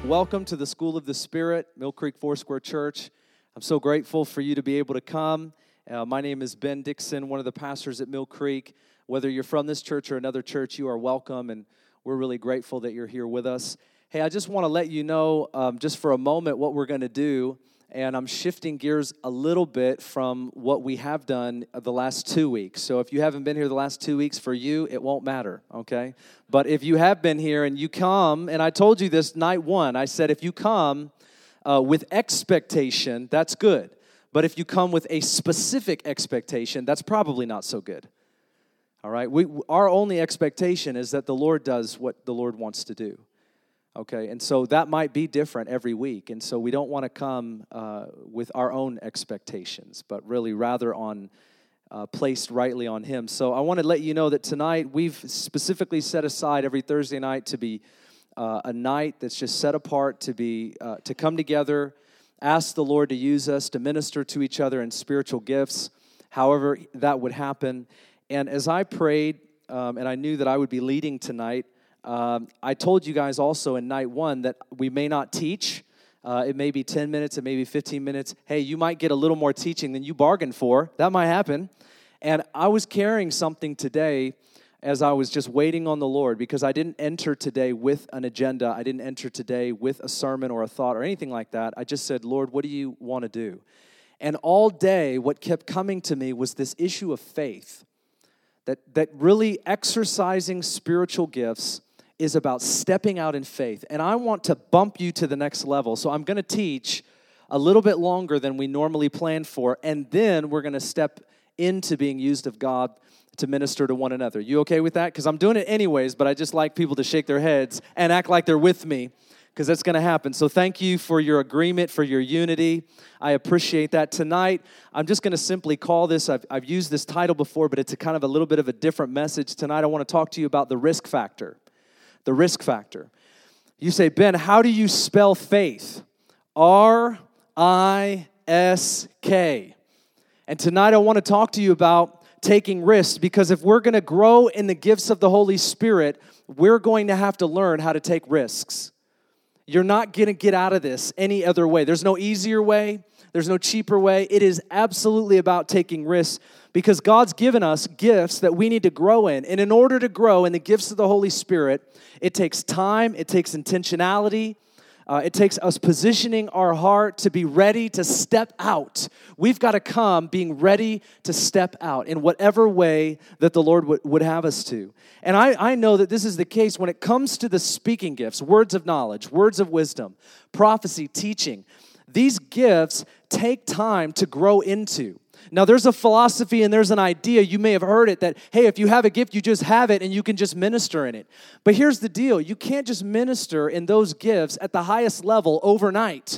Welcome to the School of the Spirit, Mill Creek Foursquare Church. I'm so grateful for you to be able to come. My name is Ben Dixon, one of the pastors at Mill Creek. Whether you're from this church or another church, you are welcome, and we're really grateful that you're here with us. Hey, I just want to let you know just for a moment what we're going to do, and I'm shifting gears a little bit from what we have done the last 2 weeks. So if you haven't been here the last 2 weeks, for you, it won't matter, okay? But if you have been here and you come, and I told you this night one, I said if you come with expectation, that's good. But if you come with a specific expectation, that's probably not so good. All right? Our only expectation is that the Lord does what the Lord wants to do. Okay, and so that might be different every week, and so we don't want to come with our own expectations, but really rather on placed rightly on Him. So I want to let you know that tonight we've specifically set aside every Thursday night to be a night that's just set apart to come together, ask the Lord to use us to minister to each other in spiritual gifts, however that would happen. And as I prayed, and I knew that I would be leading tonight, I told you guys also in night one that we may not teach. It may be 10 minutes, it may be 15 minutes. Hey, you might get a little more teaching than you bargained for. That might happen. And I was carrying something today as I was just waiting on the Lord, because I didn't enter today with an agenda. I didn't enter today with a sermon or a thought or anything like that. I just said, Lord, what do you want to do? And all day, what kept coming to me was this issue of faith, that really exercising spiritual gifts is about stepping out in faith. And I want to bump you to the next level. So I'm going to teach a little bit longer than we normally planned for, and then we're going to step into being used of God to minister to one another. You okay with that? Because I'm doing it anyways, but I just like people to shake their heads and act like they're with me, because that's going to happen. So thank you for your agreement, for your unity. I appreciate that. Tonight, I'm just going to simply call this, I've used this title before, but it's a kind of a little bit of a different message. Tonight, I want to talk to you about the risk factor. The risk factor. You say, Ben, how do you spell faith? R-I-S-K. And tonight I want to talk to you about taking risks, because if we're going to grow in the gifts of the Holy Spirit, we're going to have to learn how to take risks. You're not going to get out of this any other way. There's no easier way. There's no cheaper way. It is absolutely about taking risks, because God's given us gifts that we need to grow in. And in order to grow in the gifts of the Holy Spirit, it takes time, it takes intentionality, it takes us positioning our heart to be ready to step out. We've got to come being ready to step out in whatever way that the Lord would have us to. And I know that this is the case when it comes to the speaking gifts, words of knowledge, words of wisdom, prophecy, teaching. These gifts take time to grow into. Now, there's a philosophy and there's an idea, you may have heard it, that, hey, if you have a gift, you just have it and you can just minister in it. But here's the deal. You can't just minister in those gifts at the highest level overnight.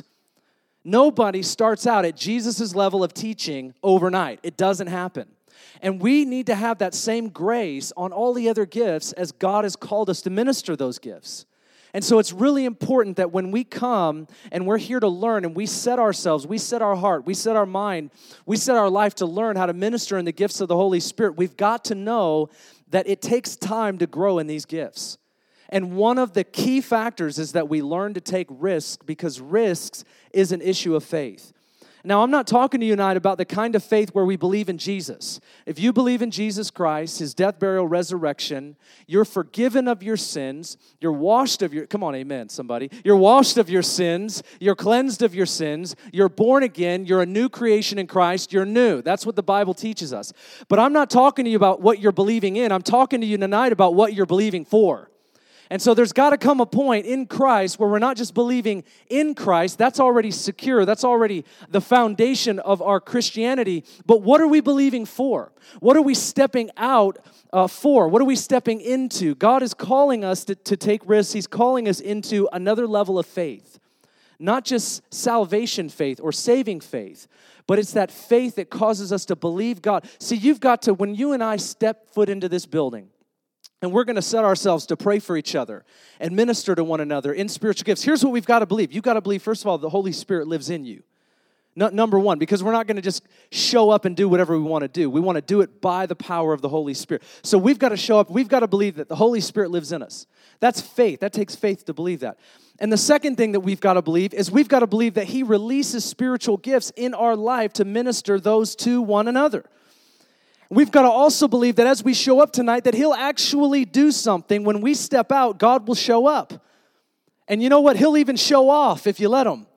Nobody starts out at Jesus' level of teaching overnight. It doesn't happen. And we need to have that same grace on all the other gifts as God has called us to minister those gifts. And so it's really important that when we come and we're here to learn and we set ourselves, we set our heart, we set our mind, we set our life to learn how to minister in the gifts of the Holy Spirit, we've got to know that it takes time to grow in these gifts. And one of the key factors is that we learn to take risks, because risks is an issue of faith. Now, I'm not talking to you tonight about the kind of faith where we believe in Jesus. If you believe in Jesus Christ, His death, burial, resurrection, you're forgiven of your sins, you're washed of your, come on, amen, somebody. You're washed of your sins, you're cleansed of your sins, you're born again, you're a new creation in Christ, you're new. That's what the Bible teaches us. But I'm not talking to you about what you're believing in. I'm talking to you tonight about what you're believing for. And so there's got to come a point in Christ where we're not just believing in Christ. That's already secure. That's already the foundation of our Christianity. But what are we believing for? What are we stepping out for? What are we stepping into? God is calling us to take risks. He's calling us into another level of faith. Not just salvation faith or saving faith, but it's that faith that causes us to believe God. See, you've got to, when you and I step foot into this building, and we're going to set ourselves to pray for each other and minister to one another in spiritual gifts. Here's what we've got to believe. You've got to believe, first of all, the Holy Spirit lives in you. Number one, because we're not going to just show up and do whatever we want to do. We want to do it by the power of the Holy Spirit. So we've got to show up. We've got to believe that the Holy Spirit lives in us. That's faith. That takes faith to believe that. And the second thing that we've got to believe is we've got to believe that He releases spiritual gifts in our life to minister those to one another. We've got to also believe that as we show up tonight, that He'll actually do something. When we step out, God will show up. And you know what? He'll even show off if you let Him.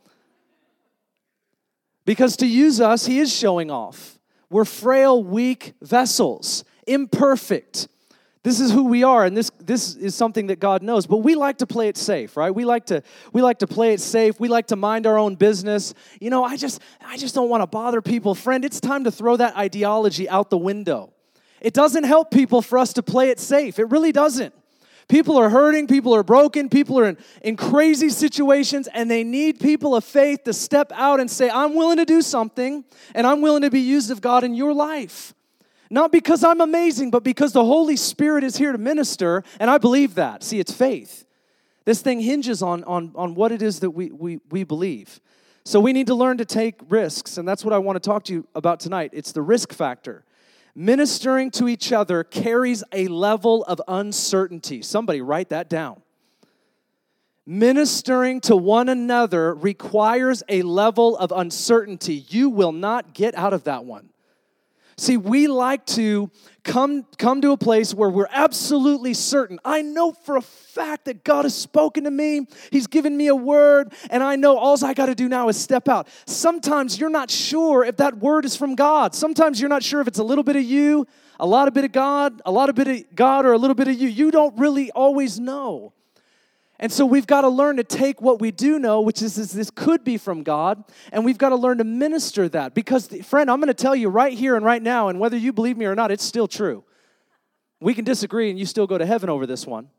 Because to use us, He is showing off. We're frail, weak vessels, imperfect. This is who we are, and this is something that God knows. But we like to play it safe, right? We like to play it safe. We like to mind our own business. You know, I just don't want to bother people. Friend, it's time to throw that ideology out the window. It doesn't help people for us to play it safe. It really doesn't. People are hurting, people are broken, people are in crazy situations, and they need people of faith to step out and say, I'm willing to do something, and I'm willing to be used of God in your life. Not because I'm amazing, but because the Holy Spirit is here to minister, and I believe that. See, it's faith. This thing hinges on what it is that we believe. So we need to learn to take risks, and that's what I want to talk to you about tonight. It's the risk factor. Ministering to each other carries a level of uncertainty. Somebody write that down. Ministering to one another requires a level of uncertainty. You will not get out of that one. See, we like to come to a place where we're absolutely certain. I know for a fact that God has spoken to me. He's given me a word, and I know all I got to do now is step out. Sometimes you're not sure if that word is from God. Sometimes you're not sure if it's a little bit of you, a lot of bit of God, a lot of bit of God, or a little bit of you. You don't really always know. And so we've got to learn to take what we do know, which is this could be from God, and we've got to learn to minister that. Because, friend, I'm going to tell you right here and right now, and whether you believe me or not, it's still true. We can disagree, and you still go to heaven over this one.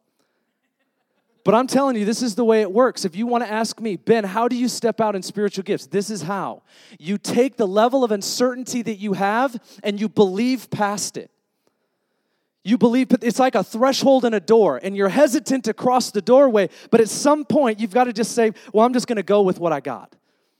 But I'm telling you, this is the way it works. If you want to ask me, Ben, how do you step out in spiritual gifts? This is how. You take the level of uncertainty that you have, and you believe past it. You believe it's like a threshold in a door, and you're hesitant to cross the doorway, but at some point, you've got to just say, well, I'm just going to go with what I got.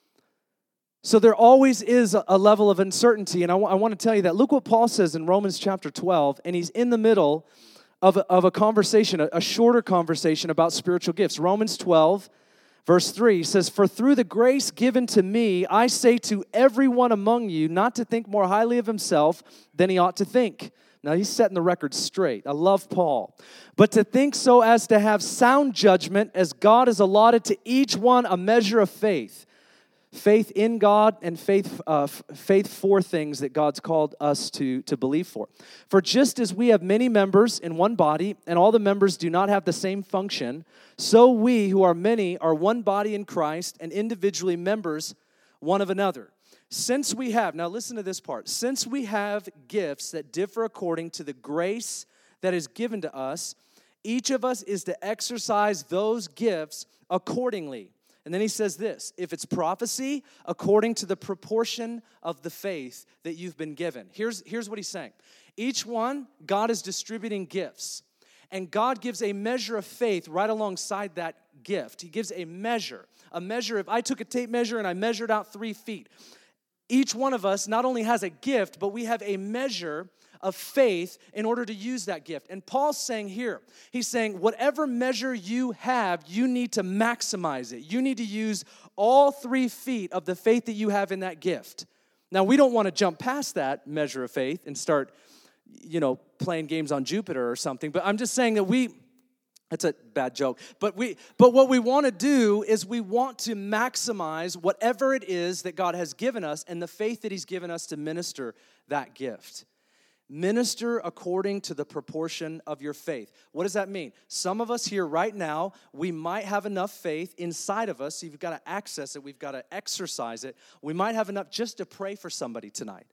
So there always is a level of uncertainty, and I want to tell you that. Look what Paul says in Romans chapter 12, and he's in the middle of a conversation, a shorter conversation about spiritual gifts. Romans 12, verse 3, he says, for through the grace given to me, I say to everyone among you not to think more highly of himself than he ought to think. Now, he's setting the record straight. I love Paul. But to think so as to have sound judgment, as God has allotted to each one a measure of faith. Faith in God and faith for things that God's called us to believe for. For just as we have many members in one body, and all the members do not have the same function, so we who are many are one body in Christ, and individually members one of another. Since we have, now listen to this part, since we have gifts that differ according to the grace that is given to us, each of us is to exercise those gifts accordingly. And then he says this, if it's prophecy, according to the proportion of the faith that you've been given. Here's what he's saying. Each one, God is distributing gifts. And God gives a measure of faith right alongside that gift. He gives a measure. If I took a tape measure and I measured out 3 feet, each one of us not only has a gift, but we have a measure of faith in order to use that gift. And Paul's saying here, he's saying whatever measure you have, you need to maximize it. You need to use all 3 feet of the faith that you have in that gift. Now, we don't want to jump past that measure of faith and start, playing games on Jupiter or something. But I'm just saying that that's a bad joke. But what we want to do is we want to maximize whatever it is that God has given us and the faith that he's given us to minister that gift. Minister according to the proportion of your faith. What does that mean? Some of us here right now, we might have enough faith inside of us. So you've got to access it. We've got to exercise it. We might have enough just to pray for somebody tonight.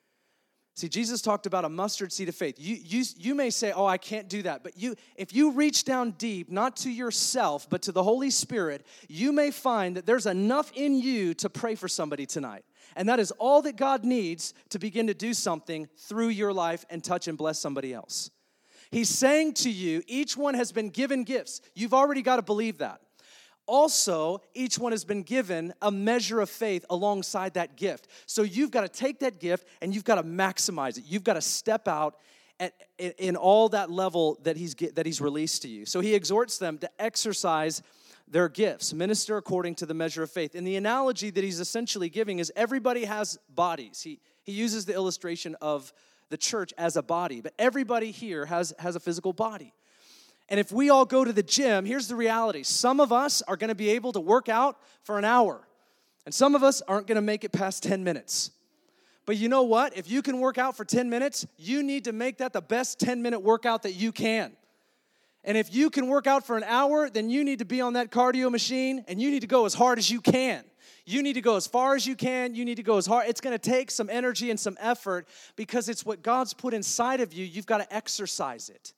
See, Jesus talked about a mustard seed of faith. You may say, oh, I can't do that. But if you reach down deep, not to yourself, but to the Holy Spirit, you may find that there's enough in you to pray for somebody tonight. And that is all that God needs to begin to do something through your life and touch and bless somebody else. He's saying to you, each one has been given gifts. You've already got to believe that. Also, each one has been given a measure of faith alongside that gift. So you've got to take that gift and you've got to maximize it. You've got to step out in all that level that he's released to you. So he exhorts them to exercise their gifts, minister according to the measure of faith. And the analogy that he's essentially giving is everybody has bodies. He uses the illustration of the church as a body, but everybody here has a physical body. And if we all go to the gym, here's the reality. Some of us are going to be able to work out for an hour, and some of us aren't going to make it past 10 minutes. But you know what? If you can work out for 10 minutes, you need to make that the best 10-minute workout that you can. And if you can work out for an hour, then you need to be on that cardio machine, and you need to go as hard as you can. You need to go as far as you can. You need to go as hard. It's going to take some energy and some effort because it's what God's put inside of you. You've got to exercise it.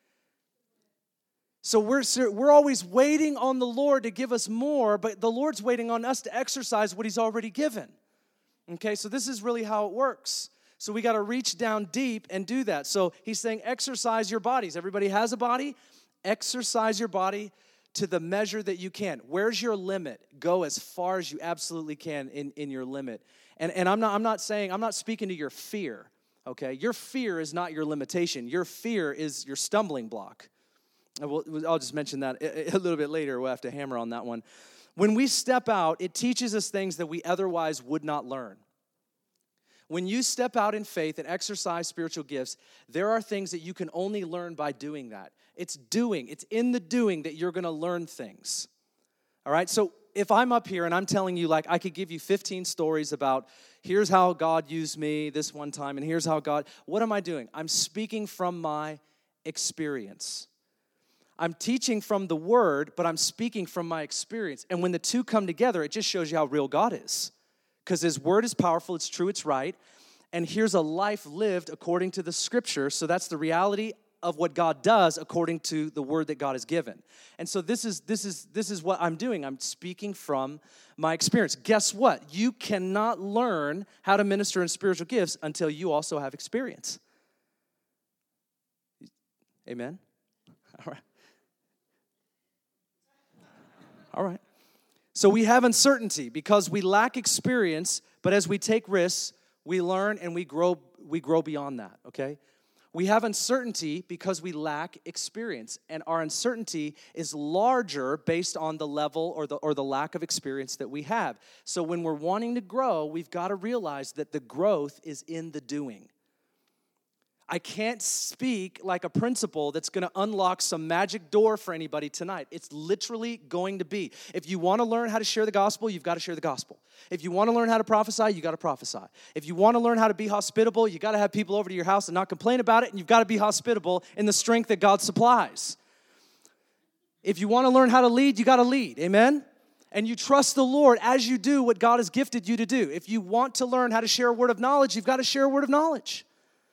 So we're always waiting on the Lord to give us more, but the Lord's waiting on us to exercise what he's already given. Okay, so this is really how it works. So we got to reach down deep and do that. So he's saying exercise your bodies. Everybody has a body. Exercise your body to the measure that you can. Where's your limit? Go as far as you absolutely can in your limit. And I'm not speaking to your fear, okay? Your fear is not your limitation. Your fear is your stumbling block. I'll just mention that a little bit later. We'll have to hammer on that one. When we step out, it teaches us things that we otherwise would not learn. When you step out in faith and exercise spiritual gifts, there are things that you can only learn by doing that. It's in the doing that you're going to learn things. All right? So if I'm up here and I'm telling you, like, I could give you 15 stories about here's how God used me this one time and here's how God, what am I doing? I'm speaking from my experience. I'm teaching from the Word, but I'm speaking from my experience. And when the two come together, it just shows you how real God is. Because His Word is powerful, it's true, it's right. And here's a life lived according to the Scripture. So that's the reality of what God does according to the Word that God has given. And so this is what I'm doing. I'm speaking from my experience. Guess what? You cannot learn how to minister in spiritual gifts until you also have experience. Amen? All right. All right. So we have uncertainty because we lack experience, but as we take risks, we learn and we grow beyond that, okay? We have uncertainty because we lack experience, and our uncertainty is larger based on the level or the lack of experience that we have. So when we're wanting to grow, we've got to realize that the growth is in the doing. I can't speak like a principal that's going to unlock some magic door for anybody tonight. It's literally going to be. If you want to learn how to share the gospel, you've got to share the gospel. If you want to learn how to prophesy, you got to prophesy. If you want to learn how to be hospitable, you got to have people over to your house and not complain about it, and you've got to be hospitable in the strength that God supplies. If you want to learn how to lead, you got to lead. Amen? And you trust the Lord as you do what God has gifted you to do. If you want to learn how to share a word of knowledge, you've got to share a word of knowledge.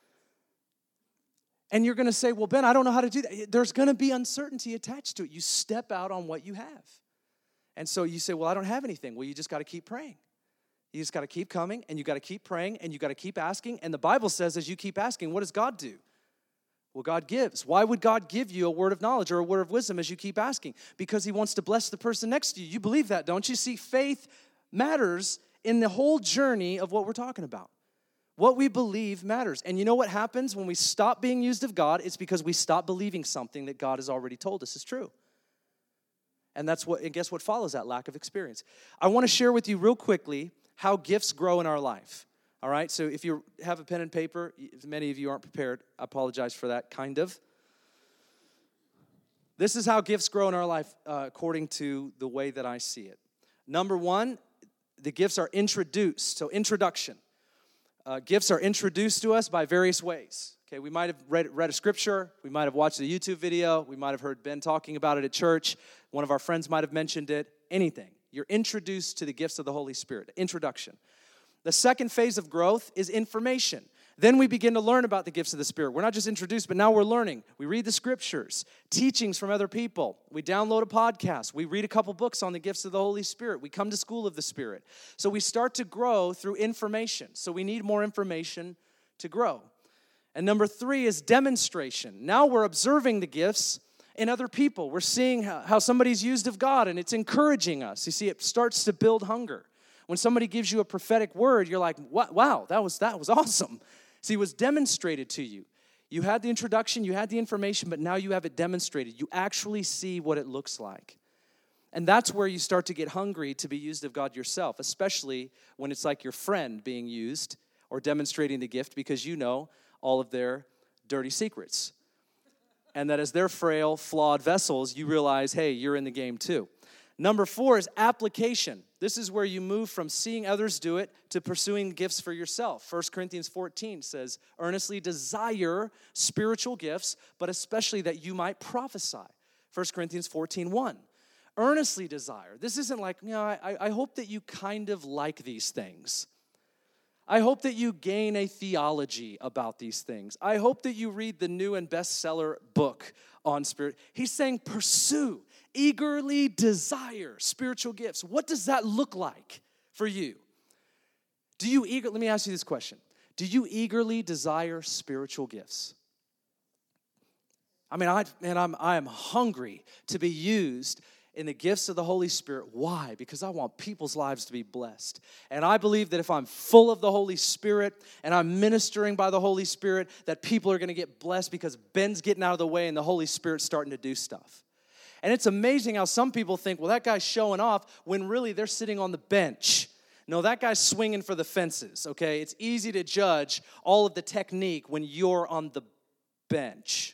And you're going to say, well, Ben, I don't know how to do that. There's going to be uncertainty attached to it. You step out on what you have. And so you say, well, I don't have anything. Well, you just got to keep praying. You just got to keep coming, and you got to keep praying, and you got to keep asking. And the Bible says as you keep asking, what does God do? Well, God gives. Why would God give you a word of knowledge or a word of wisdom as you keep asking? Because He wants to bless the person next to you. You believe that, don't you? See, faith matters in the whole journey of what we're talking about. What we believe matters. And you know what happens when we stop being used of God? It's because we stop believing something that God has already told us is true. And guess what follows that? Lack of experience. I want to share with you real quickly how gifts grow in our life. All right? So if you have a pen and paper, many of you aren't prepared. I apologize for that, kind of. This is how gifts grow in our life according to the way that I see it. Number one, the gifts are introduced. So introduction. Gifts are introduced to us by various ways. Okay, we might have read a scripture. We might have watched a YouTube video. We might have heard Ben talking about it at church. One of our friends might have mentioned it. Anything. You're introduced to the gifts of the Holy Spirit. Introduction. The second phase of growth is information. Then we begin to learn about the gifts of the Spirit. We're not just introduced, but now we're learning. We read the scriptures, teachings from other people. We download a podcast. We read a couple books on the gifts of the Holy Spirit. We come to school of the Spirit. So we start to grow through information. So we need more information to grow. And number three is demonstration. Now we're observing the gifts in other people. We're seeing how somebody's used of God, and it's encouraging us. You see, it starts to build hunger. When somebody gives you a prophetic word, you're like, wow, that was awesome. See, it was demonstrated to you. You had the introduction, you had the information, but now you have it demonstrated. You actually see what it looks like. And that's where you start to get hungry to be used of God yourself, especially when it's like your friend being used or demonstrating the gift because you know all of their dirty secrets. And that as they're frail, flawed vessels, you realize, hey, you're in the game too. Number 4 is application. This is where you move from seeing others do it to pursuing gifts for yourself. 1 Corinthians 14 says, earnestly desire spiritual gifts, but especially that you might prophesy. 1 Corinthians 14:1. Earnestly desire. This isn't like, I hope that you kind of like these things. I hope that you gain a theology about these things. I hope that you read the new and bestseller book on spirit. He's saying pursue, eagerly desire spiritual gifts. What does that look like for you? Let me ask you this question. Do you eagerly desire spiritual gifts? I mean, I am hungry to be used in the gifts of the Holy Spirit. Why? Because I want people's lives to be blessed. And I believe that if I'm full of the Holy Spirit and I'm ministering by the Holy Spirit, that people are going to get blessed because Ben's getting out of the way and the Holy Spirit's starting to do stuff. And it's amazing how some people think, well, that guy's showing off when really they're sitting on the bench. No, that guy's swinging for the fences, okay? It's easy to judge all of the technique when you're on the bench,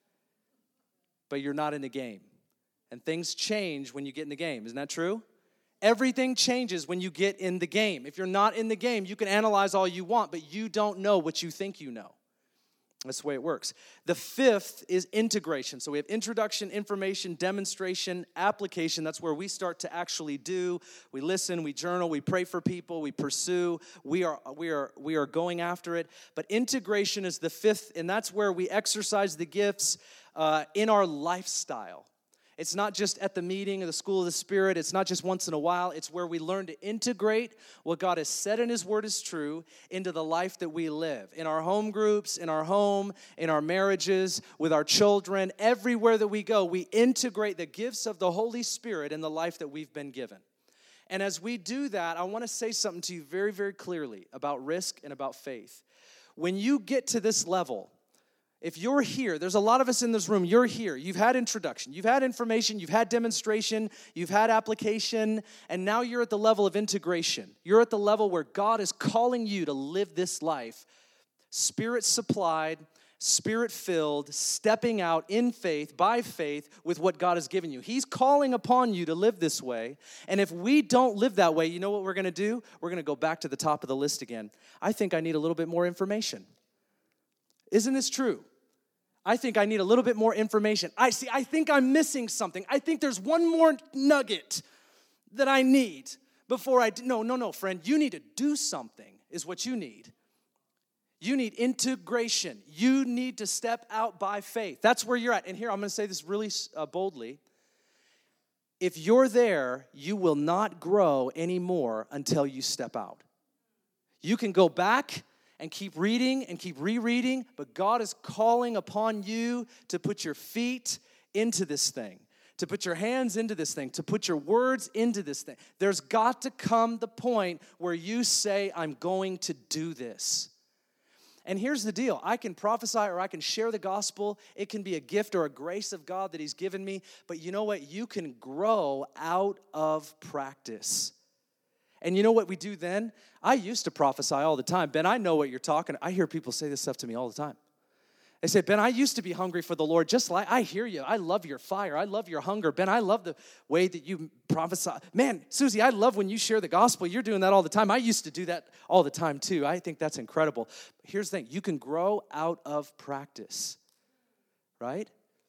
but you're not in the game. And things change when you get in the game. Isn't that true? Everything changes when you get in the game. If you're not in the game, you can analyze all you want, but you don't know what you think you know. That's the way it works. The 5th is integration. So we have introduction, information, demonstration, application. That's where we start to actually do. We listen, we journal, we pray for people, we pursue. We are going after it. But integration is the 5th, and that's where we exercise the gifts in our lifestyle. It's not just at the meeting of the School of the Spirit. It's not just once in a while. It's where we learn to integrate what God has said in His Word is true into the life that we live. In our home groups, in our home, in our marriages, with our children, everywhere that we go, we integrate the gifts of the Holy Spirit in the life that we've been given. And as we do that, I want to say something to you very, very clearly about risk and about faith. When you get to this level, if you're here, there's a lot of us in this room, you're here, you've had introduction, you've had information, you've had demonstration, you've had application, and now you're at the level of integration. You're at the level where God is calling you to live this life, Spirit-supplied, Spirit-filled, stepping out in faith, by faith, with what God has given you. He's calling upon you to live this way, and if we don't live that way, you know what we're going to do? We're going to go back to the top of the list again. I think I need a little bit more information. Isn't this true? I think I need a little bit more information. I think I'm missing something. I think there's one more nugget that I need before I do. No, friend. You need to do something is what you need. You need integration. You need to step out by faith. That's where you're at. And here, I'm going to say this really boldly. If you're there, you will not grow anymore until you step out. You can go back and keep reading and keep rereading, but God is calling upon you to put your feet into this thing, to put your hands into this thing, to put your words into this thing. There's got to come the point where you say, I'm going to do this. And here's the deal. I can prophesy or I can share the gospel. It can be a gift or a grace of God that He's given me, but you know what? You can grow out of practice. And you know what we do then? I used to prophesy all the time. Ben, I know what you're talking. I hear people say this stuff to me all the time. They say, Ben, I used to be hungry for the Lord. Just like, I hear you. I love your fire. I love your hunger. Ben, I love the way that you prophesy. Man, Susie, I love when you share the gospel. You're doing that all the time. I used to do that all the time too. I think that's incredible. Here's the thing. You can grow out of practice, right?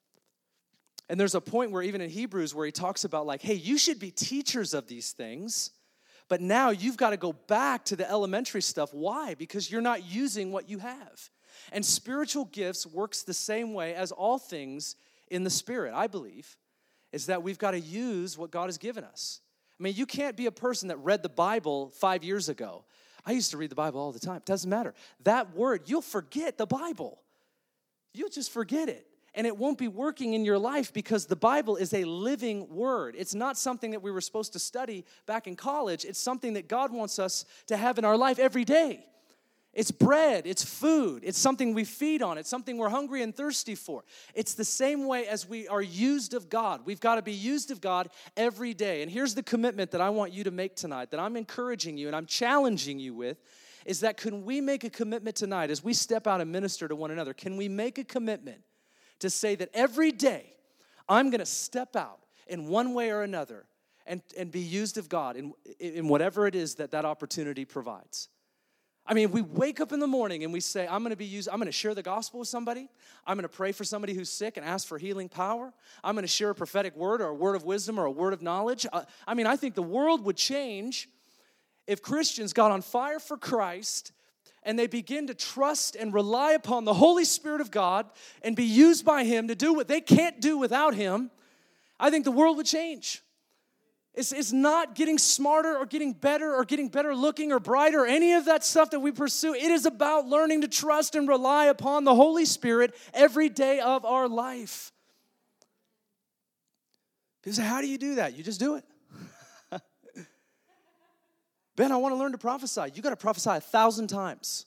And there's a point where even in Hebrews where he talks about like, hey, you should be teachers of these things. But now you've got to go back to the elementary stuff. Why? Because you're not using what you have. And spiritual gifts works the same way as all things in the Spirit, I believe, is that we've got to use what God has given us. I mean, you can't be a person that read the Bible 5 years ago. I used to read the Bible all the time. It doesn't matter. That word, you'll forget the Bible. You'll just forget it. and it won't be working in your life because the Bible is a living word. It's not something that we were supposed to study back in college. It's something that God wants us to have in our life every day. It's bread, it's food, it's something we feed on, it's something we're hungry and thirsty for. It's the same way as we are used of God. We've got to be used of God every day. And here's the commitment that I want you to make tonight, that I'm encouraging you and I'm challenging you with, is that can we make a commitment tonight as we step out and minister to one another? Can we make a commitment to say that every day I'm going to step out in one way or another and be used of God in whatever it is that opportunity provides? I mean, we wake up in the morning and we say, I'm going to share the gospel with somebody. I'm going to pray for somebody who's sick and ask for healing power. I'm going to share a prophetic word or a word of wisdom or a word of knowledge. I think the world would change if Christians got on fire for Christ and they begin to trust and rely upon the Holy Spirit of God and be used by Him to do what they can't do without Him. I think the world would change. It's not getting smarter or getting better looking or brighter or any of that stuff that we pursue. It is about learning to trust and rely upon the Holy Spirit every day of our life. People say, how do you do that? You just do it. Ben, I want to learn to prophesy. You got to prophesy 1,000 times.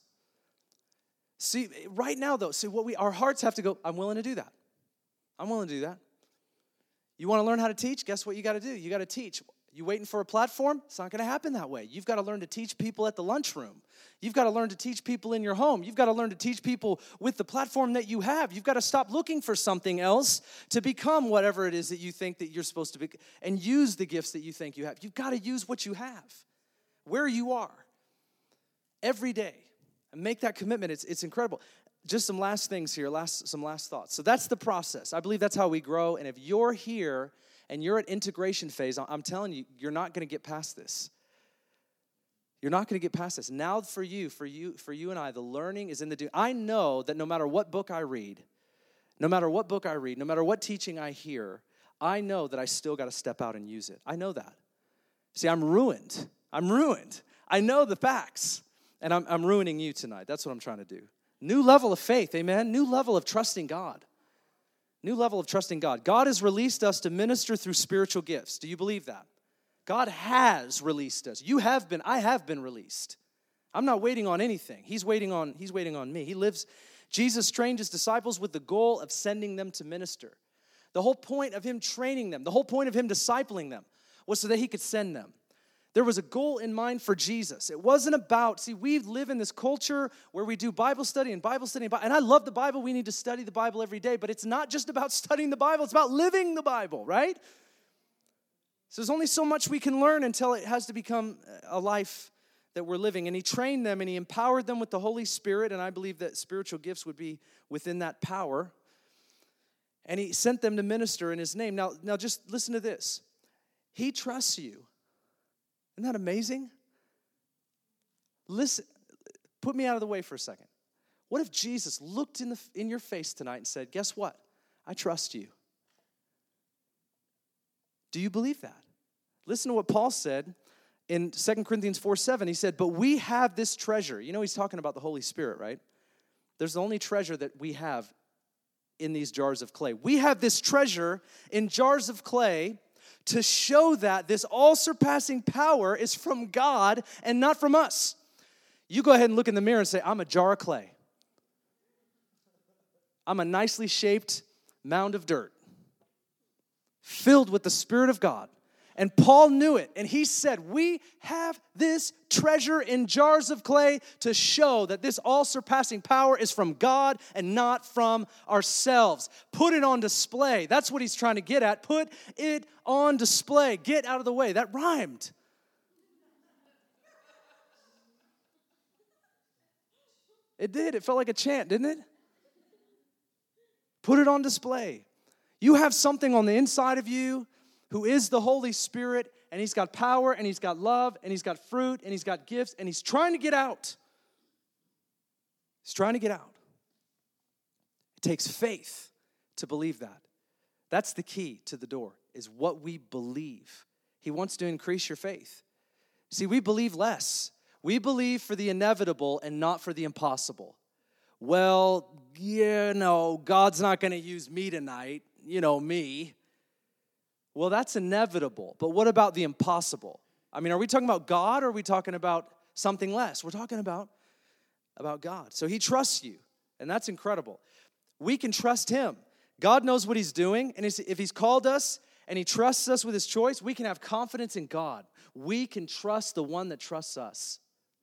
See, right now though, our hearts have to go, I'm willing to do that. I'm willing to do that. You want to learn how to teach? Guess what you got to do? You got to teach. You waiting for a platform? It's not going to happen that way. You've got to learn to teach people at the lunchroom. You've got to learn to teach people in your home. You've got to learn to teach people with the platform that you have. You've got to stop looking for something else to become whatever it is that you think that you're supposed to be and use the gifts that you think you have. You've got to use what you have, where you are, every day, and make that commitment. It's incredible. Just some last things here, some last thoughts. So that's the process. I believe that's how we grow. And if you're here and you're at integration phase, I'm telling you, you're not going to get past this. You're not going to get past this. Now for you and I, the learning is in the doing. I know that no matter what book I read, no matter what teaching I hear, I know that I still got to step out and use it. I know that. See, I'm ruined. I know the facts. And I'm ruining you tonight. That's what I'm trying to do. New level of faith, amen? New level of trusting God. New level of trusting God. God has released us to minister through spiritual gifts. Do you believe that? God has released us. I have been released. I'm not waiting on anything. He's waiting on me. Jesus trained His disciples with the goal of sending them to minister. The whole point of Him training them, the whole point of Him discipling them was so that He could send them. There was a goal in mind for Jesus. It wasn't about, we live in this culture where we do Bible study, and I love the Bible. We need to study the Bible every day, but it's not just about studying the Bible. It's about living the Bible, right? So there's only so much we can learn until it has to become a life that we're living. And He trained them, and He empowered them with the Holy Spirit, and I believe that spiritual gifts would be within that power. And He sent them to minister in His name. Now just listen to this. He trusts you. Isn't that amazing? Listen, put me out of the way for a second. What if Jesus looked in your face tonight and said, guess what? I trust you. Do you believe that? Listen to what Paul said in 2 Corinthians 4:7. He said, but we have this treasure. You know he's talking about the Holy Spirit, right? There's the only treasure that we have in these jars of clay. We have this treasure in jars of clay to show that this all-surpassing power is from God and not from us. You go ahead and look in the mirror and say, I'm a jar of clay. I'm a nicely shaped mound of dirt filled with the Spirit of God. And Paul knew it, and he said, we have this treasure in jars of clay to show that this all-surpassing power is from God and not from ourselves. Put it on display. That's what he's trying to get at. Put it on display. Get out of the way. That rhymed. It did. It felt like a chant, didn't it? Put it on display. You have something on the inside of you who is the Holy Spirit, and He's got power, and He's got love, and He's got fruit, and He's got gifts, and He's trying to get out. He's trying to get out. It takes faith to believe that. That's the key to the door, is what we believe. He wants to increase your faith. See, we believe less. We believe for the inevitable and not for the impossible. well, no, God's not going to use me tonight, me. Well, that's inevitable. But what about the impossible? I mean, are we talking about God or are we talking about something less? We're talking about God. So he trusts you, and that's incredible. We can trust him. God knows what he's doing, and if he's called us and he trusts us with his choice, we can have confidence in God. We can trust the one that trusts us.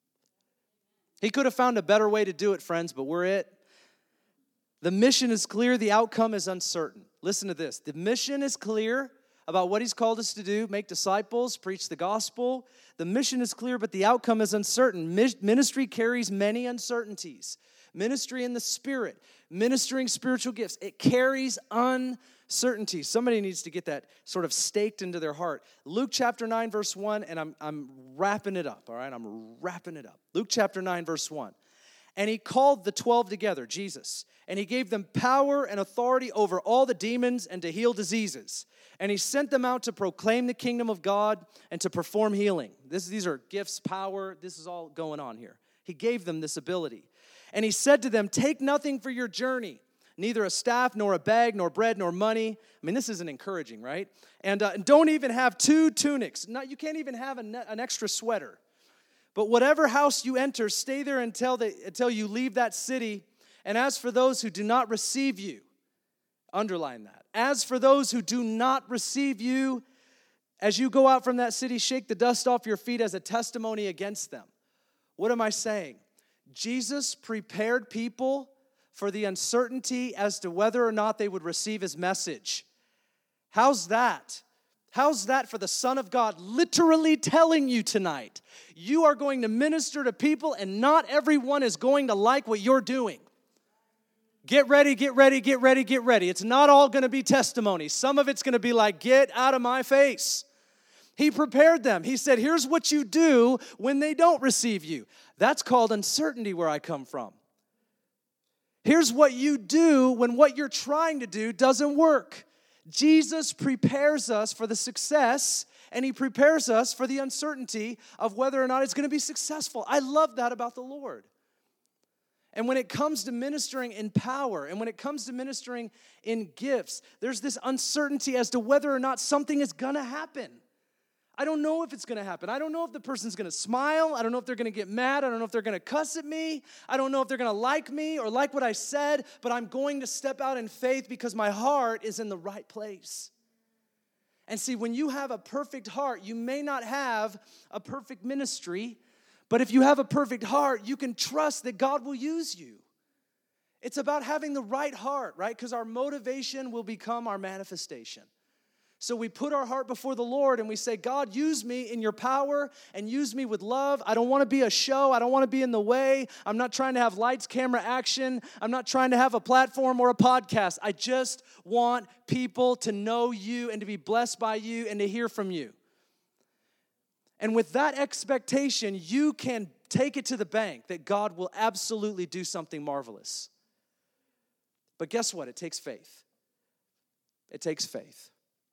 He could have found a better way to do it, friends, but we're it. The mission is clear. The outcome is uncertain. Listen to this. The mission is clear about what he's called us to do, make disciples, preach the gospel. The mission is clear, but the outcome is uncertain. Ministry carries many uncertainties. Ministry in the Spirit, ministering spiritual gifts, it carries uncertainty. Somebody needs to get that sort of staked into their heart. Luke chapter 9, verse 1, and I'm wrapping it up, all right? I'm wrapping it up. Luke chapter 9, verse 1. And he called the 12 together, Jesus, and he gave them power and authority over all the demons and to heal diseases. And he sent them out to proclaim the kingdom of God and to perform healing. These are gifts, power, this is all going on here. He gave them this ability. And he said to them, take nothing for your journey, neither a staff, nor a bag, nor bread, nor money. I mean, this isn't encouraging, right? And don't even have 2 tunics. You can't even have an extra sweater. But whatever house you enter, stay there until you leave that city. And as for those who do not receive you, underline that. As for those who do not receive you, as you go out from that city, shake the dust off your feet as a testimony against them. What am I saying? Jesus prepared people for the uncertainty as to whether or not they would receive his message. How's that? How's that for the Son of God literally telling you tonight, you are going to minister to people and not everyone is going to like what you're doing? Get ready, get ready, get ready, get ready. It's not all going to be testimony. Some of it's going to be like, get out of my face. He prepared them. He said, here's what you do when they don't receive you. That's called uncertainty where I come from. Here's what you do when what you're trying to do doesn't work. Jesus prepares us for the success, and he prepares us for the uncertainty of whether or not it's going to be successful. I love that about the Lord. And when it comes to ministering in power, and when it comes to ministering in gifts, there's this uncertainty as to whether or not something is going to happen. I don't know if it's going to happen. I don't know if the person's going to smile. I don't know if they're going to get mad. I don't know if they're going to cuss at me. I don't know if they're going to like me or like what I said, but I'm going to step out in faith because my heart is in the right place. And see, when you have a perfect heart, you may not have a perfect ministry, but if you have a perfect heart, you can trust that God will use you. It's about having the right heart, right? Because our motivation will become our manifestation. So we put our heart before the Lord and we say, God, use me in your power and use me with love. I don't want to be a show. I don't want to be in the way. I'm not trying to have lights, camera, action. I'm not trying to have a platform or a podcast. I just want people to know you and to be blessed by you and to hear from you. And with that expectation, you can take it to the bank that God will absolutely do something marvelous. But guess what? It takes faith. It takes faith.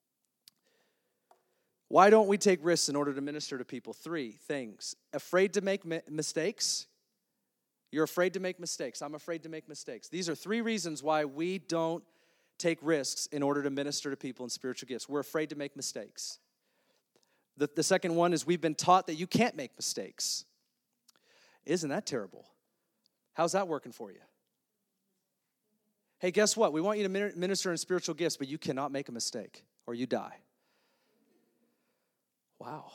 Why don't we take risks in order to minister to people? 3 things. Afraid to make mistakes. You're afraid to make mistakes. I'm afraid to make mistakes. These are 3 reasons why we don't take risks in order to minister to people in spiritual gifts. We're afraid to make mistakes. The second one is we've been taught that you can't make mistakes. Isn't that terrible? How's that working for you? Hey, guess what? We want you to minister in spiritual gifts, but you cannot make a mistake or you die. Wow.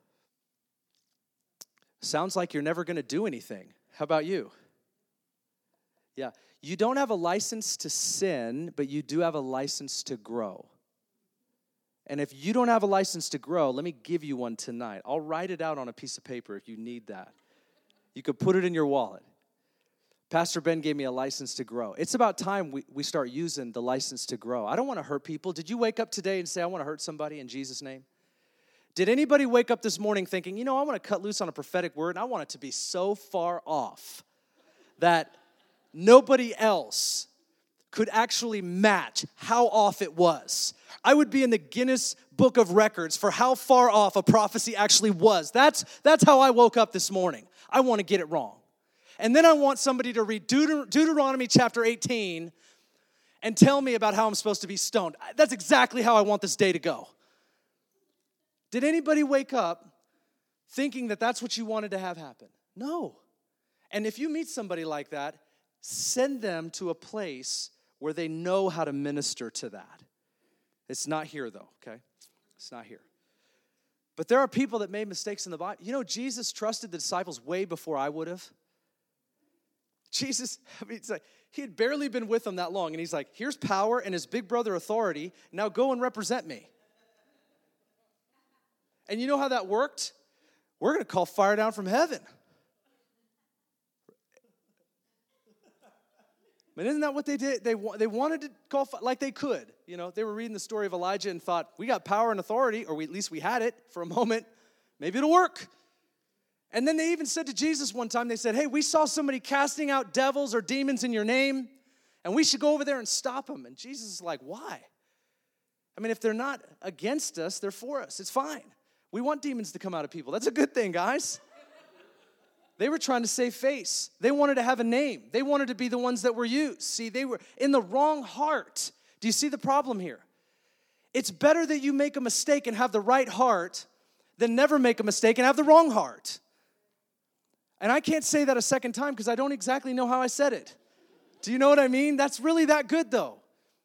Sounds like you're never going to do anything. How about you? Yeah. You don't have a license to sin, but you do have a license to grow. And if you don't have a license to grow, let me give you one tonight. I'll write it out on a piece of paper if you need that. You could put it in your wallet. Pastor Ben gave me a license to grow. It's about time we start using the license to grow. I don't want to hurt people. Did you wake up today and say, I want to hurt somebody in Jesus' name? Did anybody wake up this morning thinking, I want to cut loose on a prophetic word, and I want it to be so far off that nobody else could actually match how off it was? I would be in the Guinness Book of Records for how far off a prophecy actually was. That's how I woke up this morning. I want to get it wrong. And then I want somebody to read Deuteronomy chapter 18 and tell me about how I'm supposed to be stoned. That's exactly how I want this day to go. Did anybody wake up thinking that that's what you wanted to have happen? No. And if you meet somebody like that, send them to a place where they know how to minister to that. It's not here, though, okay? It's not here. But there are people that made mistakes in the Bible. You know, Jesus trusted the disciples way before I would have. Jesus, it's like, he had barely been with them that long, and he's like, here's power and his big brother authority. Now go and represent me. And you know how that worked? We're going to call fire down from heaven. But isn't that what they did? They wanted to call fire, like they could. You know, they were reading the story of Elijah and thought, we got power and authority, or at least we had it for a moment. Maybe it'll work. And then they even said to Jesus one time, they said, hey, we saw somebody casting out devils or demons in your name, and we should go over there and stop them. And Jesus is like, why? I mean, if they're not against us, they're for us. It's fine. We want demons to come out of people. That's a good thing, guys. They were trying to save face. They wanted to have a name. They wanted to be the ones that were used. See, they were in the wrong heart. Do you see the problem here? It's better that you make a mistake and have the right heart than never make a mistake and have the wrong heart. And I can't say that a second time because I don't exactly know how I said it. Do you know what I mean? That's really that good, though.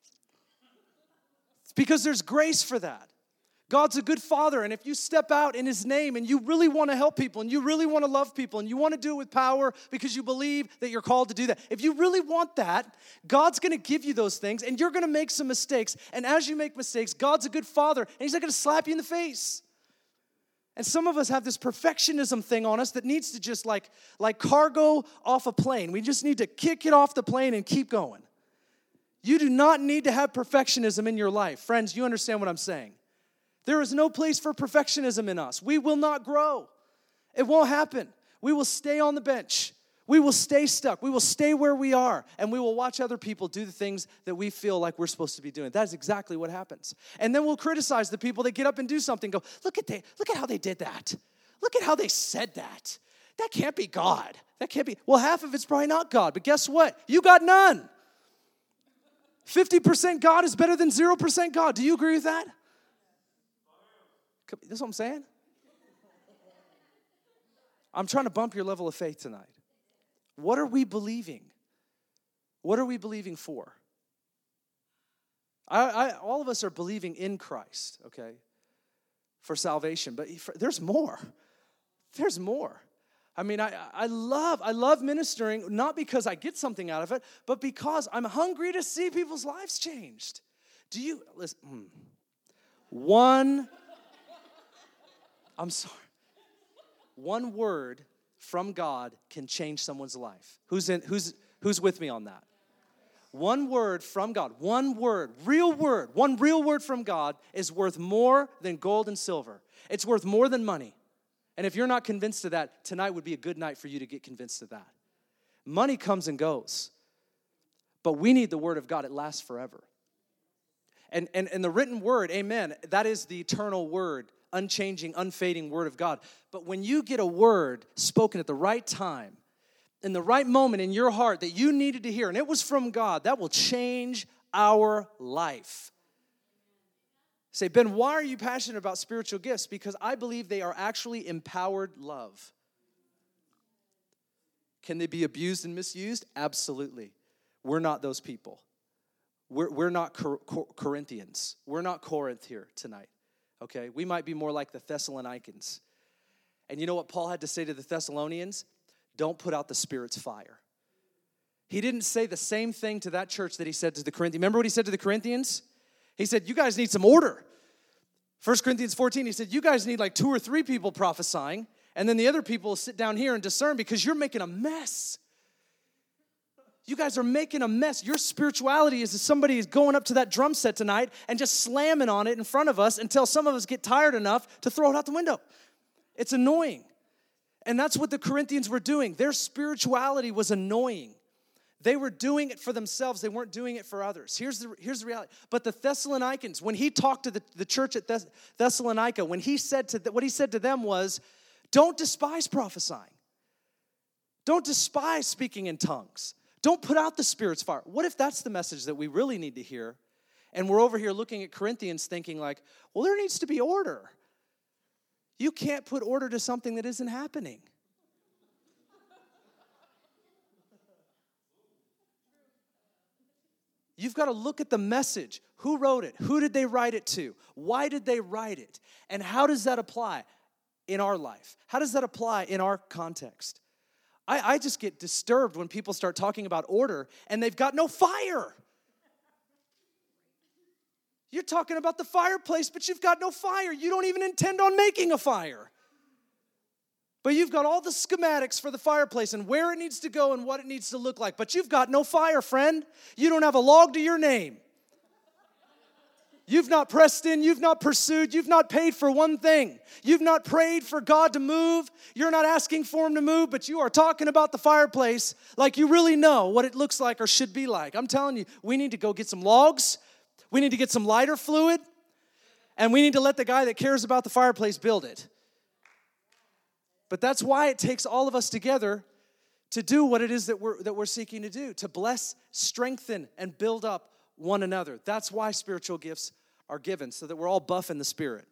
It's because there's grace for that. God's a good father, and if you step out in his name and you really want to help people and you really want to love people and you want to do it with power because you believe that you're called to do that, if you really want that, God's going to give you those things, and you're going to make some mistakes. And as you make mistakes, God's a good father, and he's not going to slap you in the face. And some of us have this perfectionism thing on us that needs to just like cargo off a plane. We just need to kick it off the plane and keep going. You do not need to have perfectionism in your life. Friends, you understand what I'm saying. There is no place for perfectionism in us. We will not grow. It won't happen. We will stay on the bench. We will stay stuck. We will stay where we are, and we will watch other people do the things that we feel like we're supposed to be doing. That is exactly what happens. And then we'll criticize the people that get up and do something. Go, look at how they did that. Look at how they said that. That can't be God. That can't be. Well, half of it's probably not God, but guess what? You got none. 50% God is better than 0% God. Do you agree with that? That's what I'm saying. I'm trying to bump your level of faith tonight. What are we believing? What are we believing for? All of us are believing in Christ, okay, for salvation. But there's more. There's more. I mean, I love ministering, not because I get something out of it, but because I'm hungry to see people's lives changed. Do you, listen, one word from God can change someone's life. Who's with me on that? One word from God, one real word from God is worth more than gold and silver. It's worth more than money. And if you're not convinced of that, tonight would be a good night for you to get convinced of that. Money comes and goes, but we need the word of God. It lasts forever. And the written word, amen, that is the eternal word, unchanging, unfading word of God. But when you get a word spoken at the right time, in the right moment in your heart that you needed to hear, and it was from God, that will change our life. Say, Ben, why are you passionate about spiritual gifts? Because I believe they are actually empowered love. Can they be abused and misused? Absolutely. We're not those people. We're not Corinthians. We're not Corinth here tonight. Okay, we might be more like the Thessalonians. And you know what Paul had to say to the Thessalonians? Don't put out the Spirit's fire. He didn't say the same thing to that church that he said to the Corinthians. Remember what he said to the Corinthians? He said, you guys need some order. 1 Corinthians 14, he said, you guys need like 2 or 3 people prophesying, and then the other people will sit down here and discern because you're making a mess. You guys are making a mess. Your spirituality is as somebody is going up to that drum set tonight and just slamming on it in front of us until some of us get tired enough to throw it out the window. It's annoying. And that's what the Corinthians were doing. Their spirituality was annoying. They were doing it for themselves. They weren't doing it for others. Here's the reality. But the Thessalonians, when he talked to the church at Thessalonica, when he said what he said to them was, don't despise prophesying. Don't despise speaking in tongues. Don't put out the Spirit's fire. What if that's the message that we really need to hear? And we're over here looking at Corinthians thinking like, well, there needs to be order. You can't put order to something that isn't happening. You've got to look at the message. Who wrote it? Who did they write it to? Why did they write it? And how does that apply in our life? How does that apply in our context? I just get disturbed when people start talking about order and they've got no fire. You're talking about the fireplace, but you've got no fire. You don't even intend on making a fire. But you've got all the schematics for the fireplace and where it needs to go and what it needs to look like. But you've got no fire, friend. You don't have a log to your name. You've not pressed in, you've not pursued, you've not paid for one thing. You've not prayed for God to move. You're not asking for Him to move, but you are talking about the fireplace like you really know what it looks like or should be like. I'm telling you, we need to go get some logs. We need to get some lighter fluid. And we need to let the guy that cares about the fireplace build it. But that's why it takes all of us together to do what it is that we're seeking to do, to bless, strengthen, and build up one another. That's why spiritual gifts are given, so that we're all buff in the Spirit.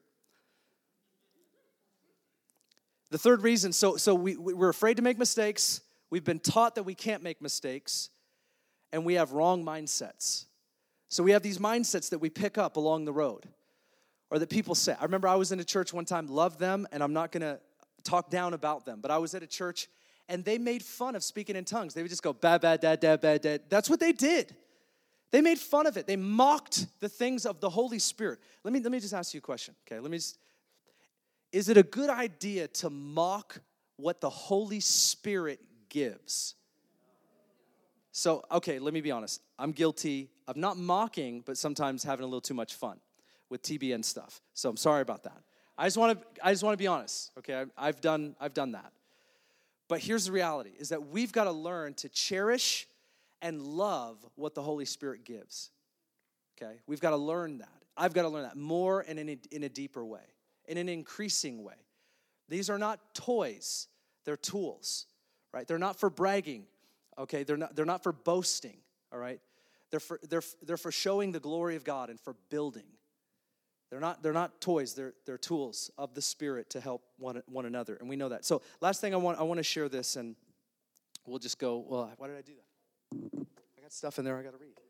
The third reason, so we're afraid to make mistakes. We've been taught that we can't make mistakes, and we have wrong mindsets. So we have these mindsets that we pick up along the road, or that people say. I remember I was in a church one time, loved them, and I'm not going to talk down about them, but I was at a church, and they made fun of speaking in tongues. They would just go, ba ba da da ba da. That's what they did. They made fun of it. They mocked the things of the Holy Spirit. Let me just ask you a question, okay? Is it a good idea to mock what the Holy Spirit gives? So, okay, let me be honest. I'm guilty of not mocking, but sometimes having a little too much fun with TBN stuff. So I'm sorry about that. I just want to be honest, okay? I've done that. But here's the reality, is that we've got to learn to cherish and love what the Holy Spirit gives, okay? We've got to learn that. I've got to learn that more and in a deeper way, in an increasing way. These are not toys. They're tools, right? They're not for bragging, okay? They're not for boasting, all right? They're for showing the glory of God and for building. They're not toys. They're tools of the Spirit to help one another, and we know that. So last thing I want to share this, and we'll just go. Well, why did I do that? I got stuff in there I got to read.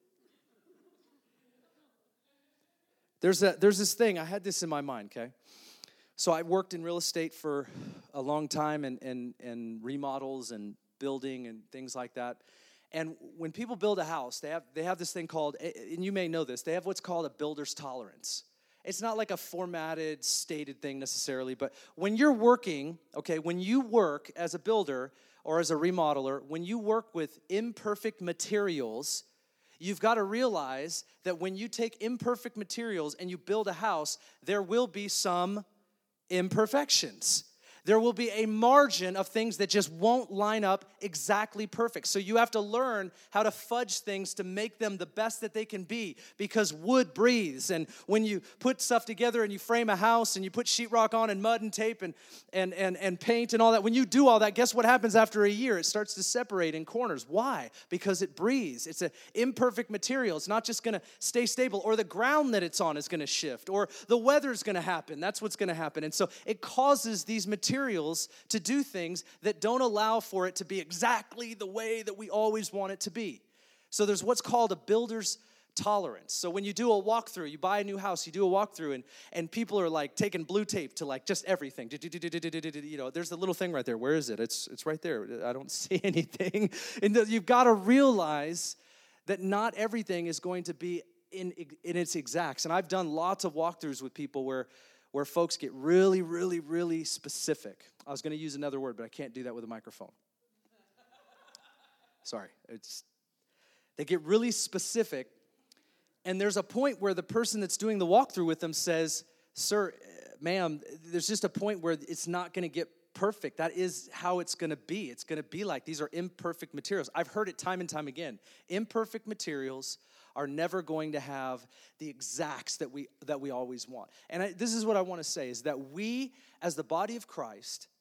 There's this thing. I had this in my mind. Okay, so I worked in real estate for a long time, and remodels and building and things like that. And when people build a house, they have this thing called, and you may know this. They have what's called a builder's tolerance. It's not like a formatted, stated thing necessarily, but when you're working, okay, when you work as a builder or as a remodeler, when you work with imperfect materials, you've got to realize that when you take imperfect materials and you build a house, there will be some imperfections. There will be a margin of things that just won't line up exactly perfect. So you have to learn how to fudge things to make them the best that they can be, because wood breathes. And when you put stuff together and you frame a house and you put sheetrock on and mud and tape and paint and all that, when you do all that, guess what happens after a year? It starts to separate in corners. Why? Because it breathes. It's an imperfect material. It's not just going to stay stable, or the ground that it's on is going to shift, or the weather's going to happen. That's what's going to happen. And so it causes these materials to do things that don't allow for it to be exactly the way that we always want it to be. So there's what's called a builder's tolerance. So when you do a walkthrough, you buy a new house, you do a walkthrough, and people are like taking blue tape to like just everything. You know, there's the little thing right there. Where is it? It's right there. I don't see anything. And you've got to realize that not everything is going to be in its exacts. And I've done lots of walkthroughs with people where folks get really, really, really specific. I was going to use another word, but I can't do that with a microphone. Sorry. They get really specific, and there's a point where the person that's doing the walkthrough with them says, "Sir, ma'am, there's just a point where it's not going to get perfect. That is how it's going to be. It's going to be like these are imperfect materials." I've heard it time and time again. Imperfect materials are never going to have the exacts that we always want. And this is what I want to say, is that we, as the body of Christ,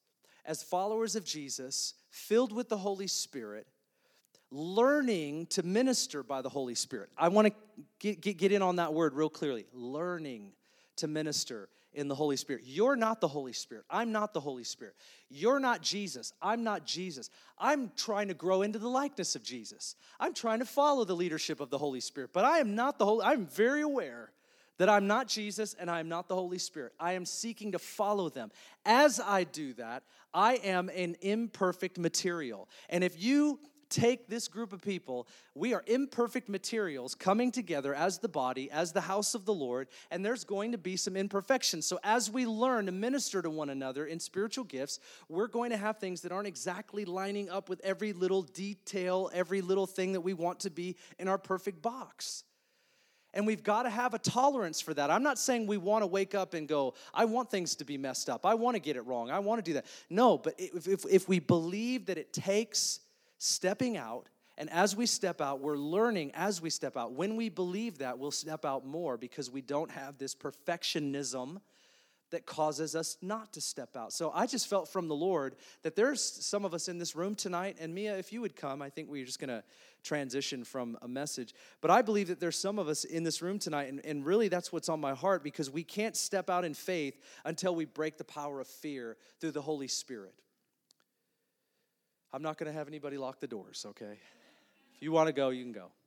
as followers of Jesus, filled with the Holy Spirit, learning to minister by the Holy Spirit. I want to get in on that word real clearly. Learning to minister in the Holy Spirit. You're not the Holy Spirit. I'm not the Holy Spirit. You're not Jesus. I'm not Jesus. I'm trying to grow into the likeness of Jesus. I'm trying to follow the leadership of the Holy Spirit, but I am not the Holy. I'm very aware that I'm not Jesus and I am not the Holy Spirit. I am seeking to follow them. As I do that, I am an imperfect material. And if you take this group of people, we are imperfect materials coming together as the body, as the house of the Lord, and there's going to be some imperfections. So as we learn to minister to one another in spiritual gifts, we're going to have things that aren't exactly lining up with every little detail, every little thing that we want to be in our perfect box. And we've got to have a tolerance for that. I'm not saying we want to wake up and go, I want things to be messed up. I want to get it wrong. I want to do that. No, but if we believe that it takes stepping out, and as we step out, we're learning as we step out. When we believe that, we'll step out more because we don't have this perfectionism that causes us not to step out. So I just felt from the Lord that there's some of us in this room tonight, and Mia, if you would come, I think we're just going to transition from a message. But I believe that there's some of us in this room tonight, and really that's what's on my heart, because we can't step out in faith until we break the power of fear through the Holy Spirit. I'm not going to have anybody lock the doors, okay? If you want to go, you can go.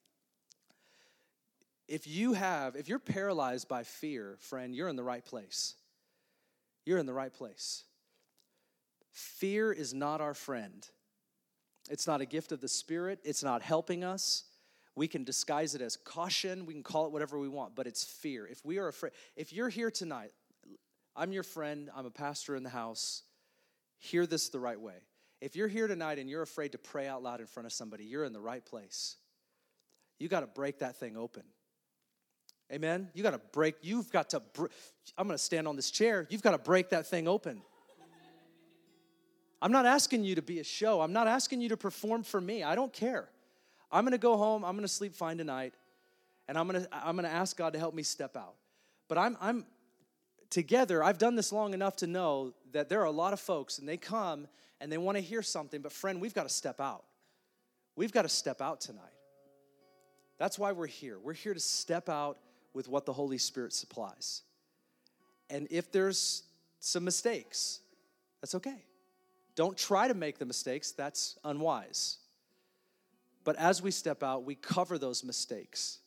If you're paralyzed by fear, friend, you're in the right place. You're in the right place. Fear is not our friend. It's not a gift of the Spirit. It's not helping us. We can disguise it as caution. We can call it whatever we want, but it's fear. If we are afraid, if you're here tonight, I'm your friend, I'm a pastor in the house, hear this the right way. If you're here tonight and you're afraid to pray out loud in front of somebody, you're in the right place. You got to break that thing open. Amen? I'm going to stand on this chair. You've got to break that thing open. I'm not asking you to be a show. I'm not asking you to perform for me. I don't care. I'm going to go home. I'm going to sleep fine tonight. And I'm going to ask God to help me step out. But I'm together, I've done this long enough to know that there are a lot of folks, and they come and they want to hear something, but friend, we've got to step out. We've got to step out tonight. That's why we're here. We're here to step out with what the Holy Spirit supplies. And if there's some mistakes, that's okay. Don't try to make the mistakes. That's unwise. But as we step out, we cover those mistakes.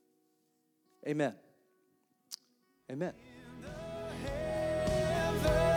Amen. Amen.